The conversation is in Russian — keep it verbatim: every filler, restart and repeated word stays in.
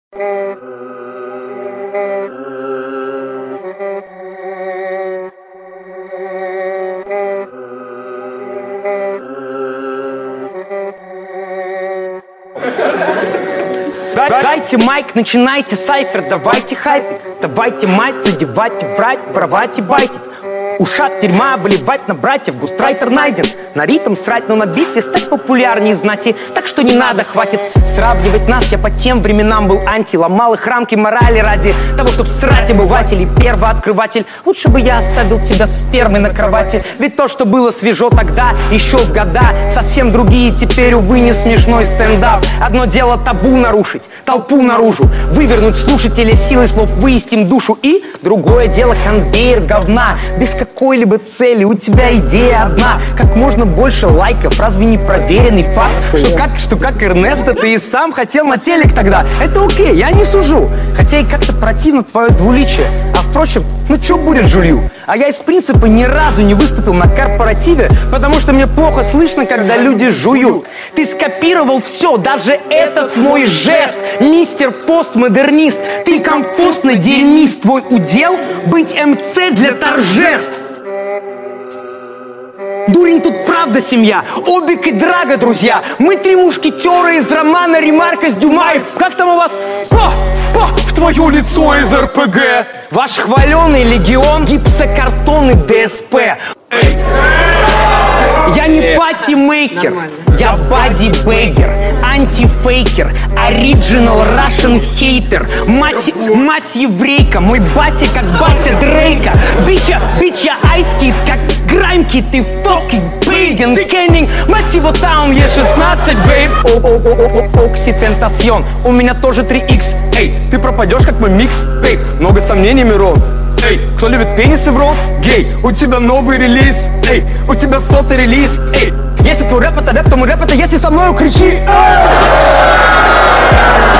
Дайте майк, начинайте сайфер, давайте хайпить, давайте мать, задевайте, врать, воровать и байтить. Ушат дерьма выливать на братьев, густрайтер найден. На ритм срать, но на битве стать популярнее знати. Так что не надо, хватит сравнивать нас. Я по тем временам был анти, ломал их рамки морали ради того, чтоб срать обывателей. Первооткрыватель, лучше бы я оставил тебя спермой на кровати. Ведь то, что было свежо тогда, еще в года, совсем другие теперь, увы, не смешной стендап. Одно дело табу нарушить, толпу наружу, вывернуть слушателя силой слов, выяснить им душу. И другое дело конвейер говна, без какой-либо цели, у тебя идея одна: как можно больше лайков. Разве не проверенный факт, что как, что как Эрнесто ты и сам хотел на телек тогда? Это окей, я не сужу, хотя и как-то противно твое двуличие. А впрочем, ну чё будет жулью? А я из принципа ни разу не выступил на корпоративе, потому что мне плохо слышно, когда люди жуют. Ты скопировал все, даже этот мой жест, мистер постмодернист. Ты компостный дерьмист, твой удел быть эм цэ для торжеств. Дурень, тут правда семья, Обик и Драго, друзья. Мы три мушкетера из романа Ремарка с Дюма. Как там у вас? Па, па, в твое лицо из эр пэ гэ. Ваш хваленый легион, гипсокартон и дэ эс пэ. Эй. Я не пати-мейкер, я бади-бэггер, антифейкер, оригинал Russian хейтер, мать, мать еврейка, мой батя как батя Дрейка, бича, бича айскит, как граймки, ты фокинг бейген, кеннинг, мать его таун, е шестнадцать, бейб, окситентасьон, у меня тоже три икс, эй, ты пропадешь как мой микс, эй, много сомнений, Мирон. Эй, кто любит пенисы в рот? Гей, у тебя новый релиз. Эй, у тебя сотый релиз. Эй, если твой рэп это рэп, то мой рэп это если со мною кричи.